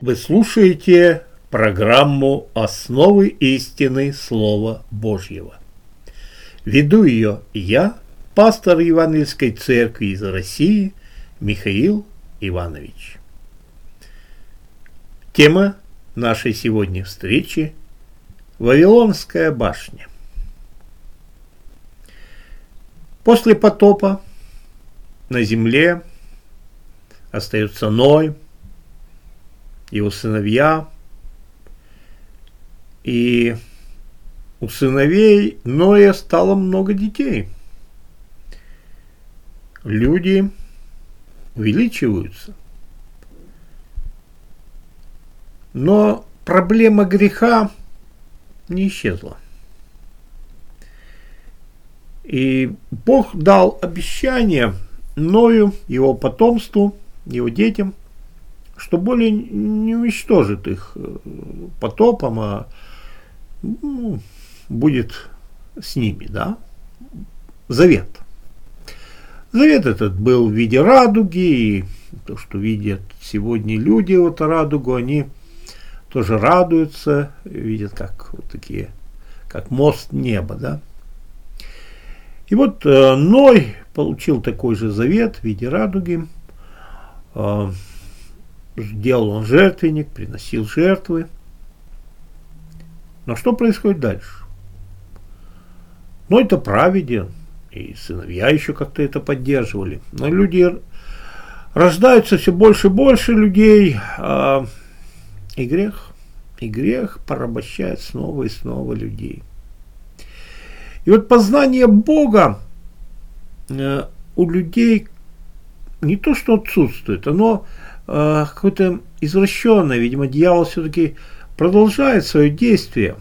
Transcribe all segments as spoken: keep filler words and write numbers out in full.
Вы слушаете программу «Основы истины Слова Божьего». Веду ее я, пастор Евангельской церкви из России Михаил Иванович. Тема нашей сегодняшней встречи – Вавилонская башня. После потопа на земле остается Ной, его сыновья, и у сыновей Ноя стало много детей. Люди увеличиваются. Но проблема греха не исчезла. И Бог дал обещание Ною, его потомству, его детям, что более не уничтожит их потопом, а ну, будет с ними, да? Завет. Завет этот был в виде радуги, и то, что видят сегодня люди вот радугу, они тоже радуются, видят как вот такие, как мост неба, да? И вот э, Ной получил такой же завет в виде радуги. Э, Делал он жертвенник, приносил жертвы. Но что происходит дальше? Ну, это праведен, и сыновья еще как-то это поддерживали. Но люди рождаются все больше и больше людей, а, и грех, и грех порабощает снова и снова людей. И вот познание Бога э, у людей не то что отсутствует, оно какое-то извращенное, видимо, дьявол все-таки продолжает свое действие.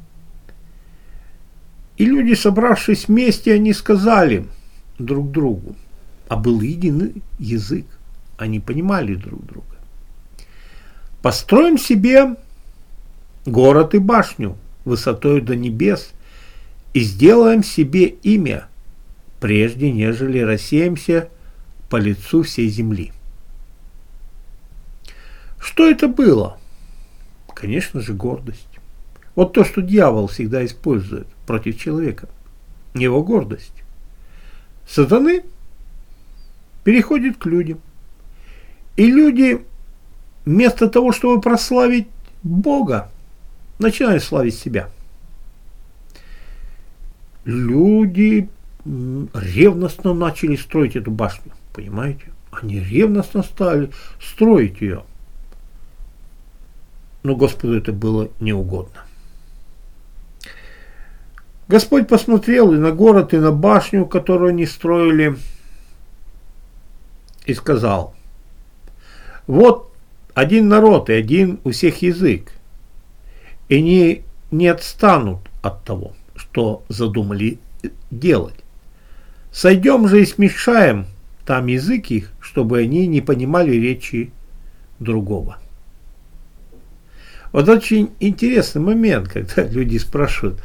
И люди, собравшись вместе, они сказали друг другу, а был единый язык, они понимали друг друга. Построим себе город и башню высотой до небес и сделаем себе имя, прежде нежели рассеемся по лицу всей земли. Что это было? Конечно же, гордость. Вот то, что дьявол всегда использует против человека. Его гордость. Сатаны переходит к людям. И люди, вместо того, чтобы прославить Бога, начинают славить себя. Люди ревностно начали строить эту башню. Понимаете? Они ревностно стали строить ее. Но Господу это было неугодно. Господь посмотрел и на город, и на башню, которую они строили, и сказал: вот один народ и один у всех язык, и не, не отстанут от того, что задумали делать. Сойдем же и смешаем там язык их, чтобы они не понимали речи другого. Вот очень интересный момент, когда люди спрашивают,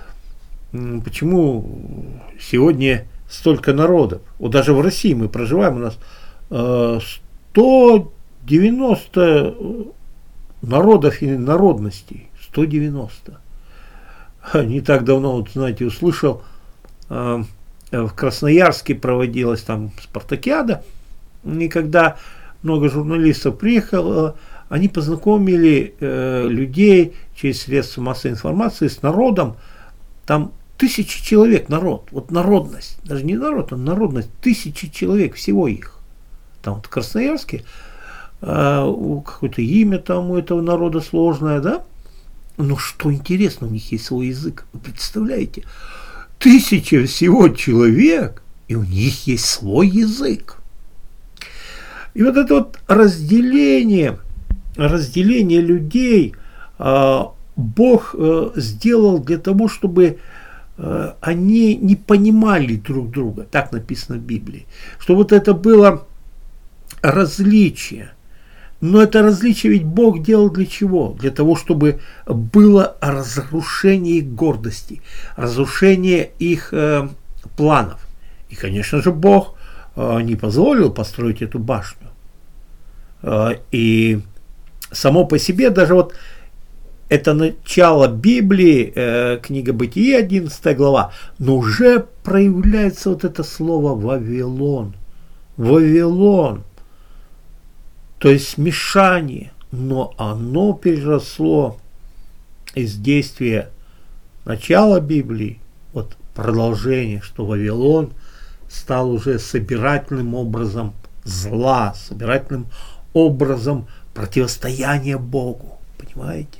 почему сегодня столько народов. Вот даже в России мы проживаем, у нас э, сто девяносто народов и народностей. сто девяносто. Не так давно, вот, знаете, услышал, э, в Красноярске проводилась там спартакиада, и когда много журналистов приехало, они познакомили э, людей через средства массовой информации с народом. Там тысячи человек народ. Вот народность. Даже не народ, а народность. Тысячи человек, всего их. Там вот в Красноярске э, какое-то имя там у этого народа сложное, да? Но что интересно, у них есть свой язык. Вы представляете? Тысяча всего человек, и у них есть свой язык. И вот это вот разделение... разделение людей э, Бог э, сделал для того, чтобы э, они не понимали друг друга. Так написано в Библии. Что вот это было различие. Но это различие ведь Бог делал для чего? Для того, чтобы было разрушение их гордости, разрушение их э, планов. И, конечно же, Бог э, не позволил построить эту башню. Э, и само по себе, даже вот это начало Библии, э, книга Бытия, одиннадцатая глава, но уже проявляется вот это слово Вавилон. Вавилон. То есть смешание, но оно переросло из действия начала Библии, вот продолжение, что Вавилон стал уже собирательным образом зла, собирательным образом противостояния Богу. Понимаете?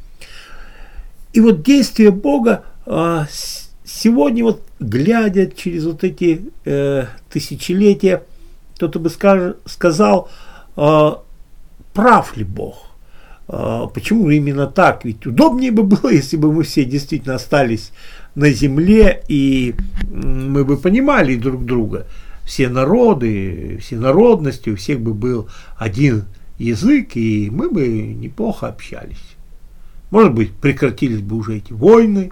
И вот действие Бога а, сегодня, вот глядя через вот эти э, тысячелетия, кто-то бы скаж, сказал, а, прав ли Бог? А, почему именно так? Ведь удобнее бы было, если бы мы все действительно остались на земле, и мы бы понимали друг друга. Все народы, все народности, у всех бы был один язык, и мы бы неплохо общались. Может быть, прекратились бы уже эти войны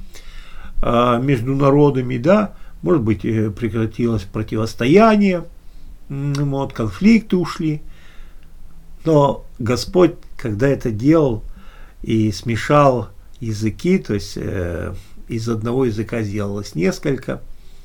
а, между народами, да, может быть, прекратилось противостояние, вот, конфликты ушли. Но Господь, когда это делал и смешал языки, то есть э, из одного языка сделалось несколько,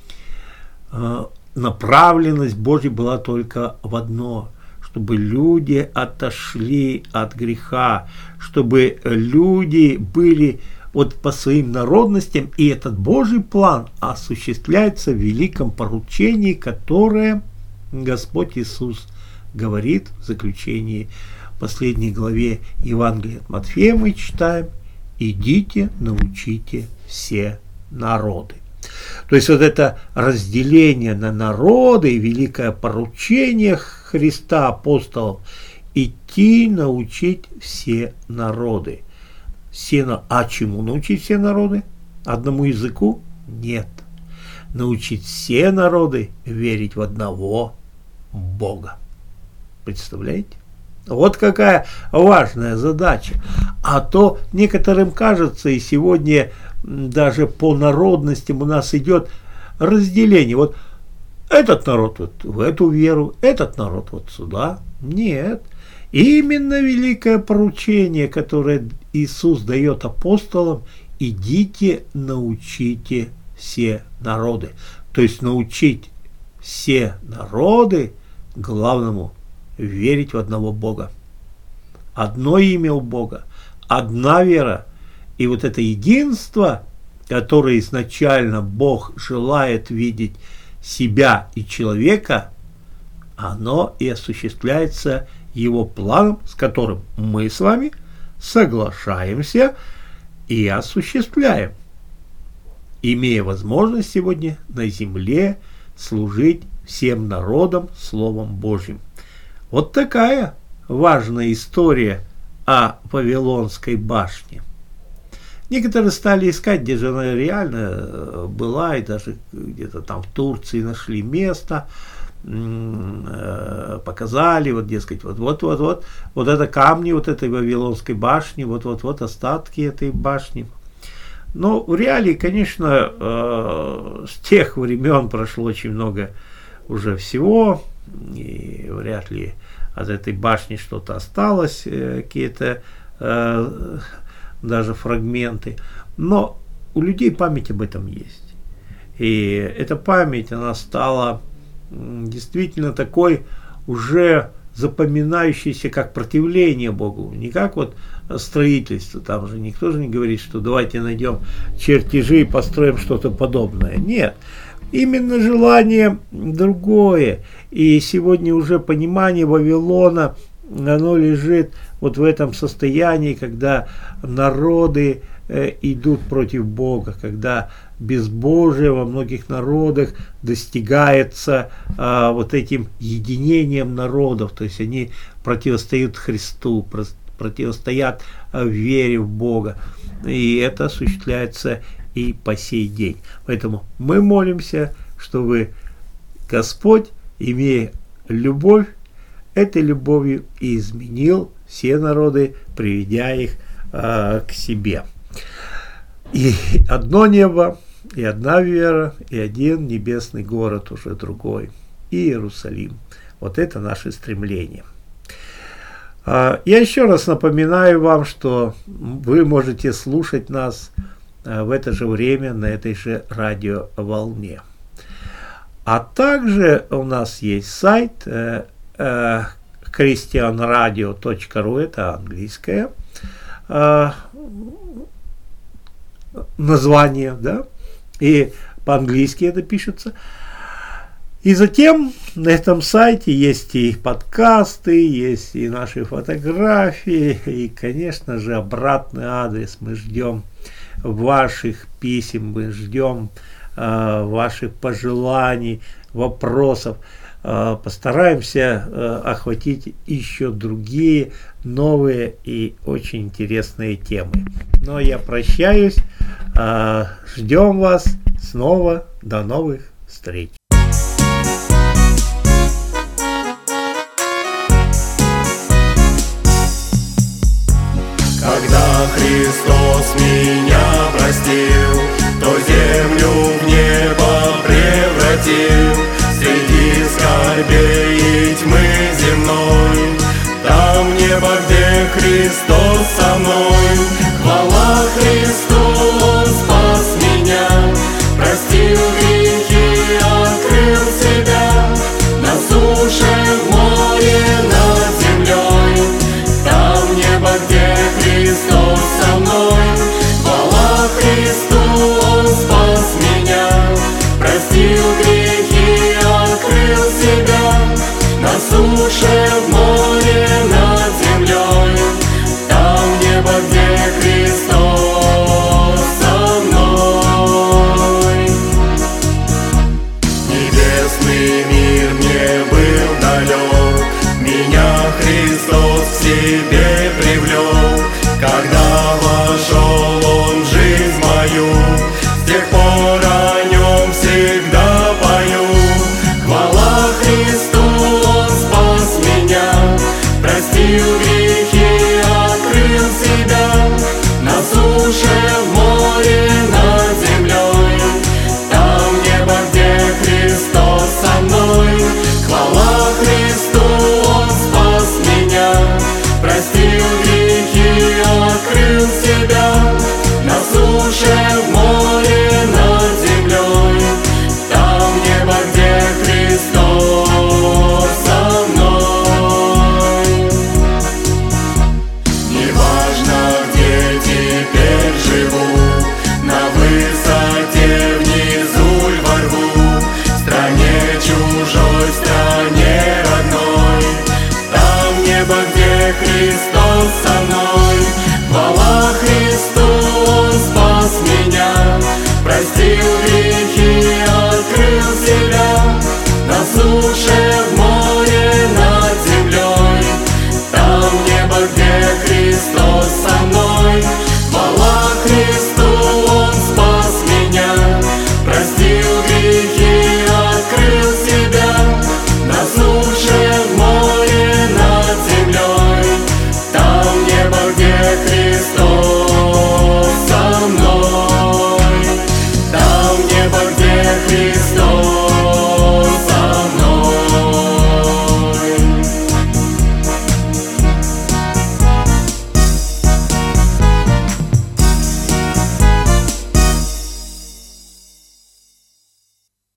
э, направленность Божья была только в одно, чтобы люди отошли от греха, чтобы люди были вот по своим народностям, и этот Божий план осуществляется в великом поручении, которое Господь Иисус говорит в заключении последней главе Евангелия от Матфея мы читаем: «Идите, научите все народы». То есть вот это разделение на народы и великое поручение Христа апостолов идти научить все народы. Все, а чему научить все народы? Одному языку? Нет. Научить все народы верить в одного Бога. Представляете? Вот какая важная задача. А то некоторым кажется, и сегодня даже по народностям у нас идет разделение. Вот этот народ вот в эту веру, этот народ вот сюда. Нет. Именно великое поручение, которое Иисус дает апостолам: идите, научите все народы. То есть научить все народы главному верить в одного Бога. Одно имя у Бога, одна вера. И вот это единство, которое изначально Бог желает видеть себя и человека, оно и осуществляется Его планом, с которым мы с вами соглашаемся и осуществляем, имея возможность сегодня на земле служить всем народам Словом Божьим. Вот такая важная история о Вавилонской башне. Некоторые стали искать, где же она реально была, и даже где-то там в Турции нашли место, показали, вот, дескать, вот-вот-вот-вот, вот это камни вот этой Вавилонской башни, вот-вот-вот остатки этой башни. Но в реалии, конечно, с тех времен прошло очень много уже всего, и вряд ли от этой башни что-то осталось, какие-то э, даже фрагменты. Но у людей память об этом есть. И эта память, она стала действительно такой уже запоминающейся, как противление Богу. Не как вот строительство. Там же никто же не говорит, что давайте найдем чертежи и построим что-то подобное. Нет. Именно желание другое. И сегодня уже понимание Вавилона, оно лежит вот в этом состоянии, когда народы э, идут против Бога, когда безбожие во многих народах достигается э, вот этим единением народов. То есть они противостоят Христу, противостоят э, вере в Бога. И это осуществляется и по сей день. Поэтому мы молимся, чтобы Господь, имея любовь, этой любовью и изменил все народы, приведя их а, к себе. И одно небо, и одна вера, и один небесный город, уже другой, и Иерусалим. Вот это наше стремление. Я еще раз напоминаю вам, что вы можете слушать нас в это же время на этой же радиоволне. А также у нас есть сайт кристиан радио точка ру, это английское название, да, и по-английски это пишется. И затем на этом сайте есть и подкасты, есть и наши фотографии, и, конечно же, обратный адрес. Мы ждем ваших писем, мы ждем э, ваших пожеланий, вопросов. Э, постараемся э, охватить еще другие новые и очень интересные темы. Но я прощаюсь. Э, ждем вас снова. До новых встреч. Когда Христос меня простил, то землю в небо превратил. Среди скорбей и тьмы земной, там небо, где Христос со мной. Хвала Христу, Он спас меня, простил грехи, открыл себя. На суше, в море, над землей, там небо, где Христос со мной. Хвала Христу, Он спас меня, простил грехи, открыл себя. На суше, в море, над землей, там небо, где Христос со мной. Небесный мир мне был далек, меня Христос к себе привлек. Когда вошел Он в жизнь мою, с тех пор о Нем всегда пою. Хвала Христу, Он спас меня, простил грехи, открыл себя. На суше, в море, над землей, там небо, где Христос со мной. Хвала Христу, Он спас меня, простил грехи, открыл себя. На суше, в море, над землей, там небо, где Христос со мной. Неважно, где теперь живу, на высоте, внизу ль во рву, в стране чужой, в стране родной, там небо, где Христос со мной. Хвала Христу, Он спас меня, простил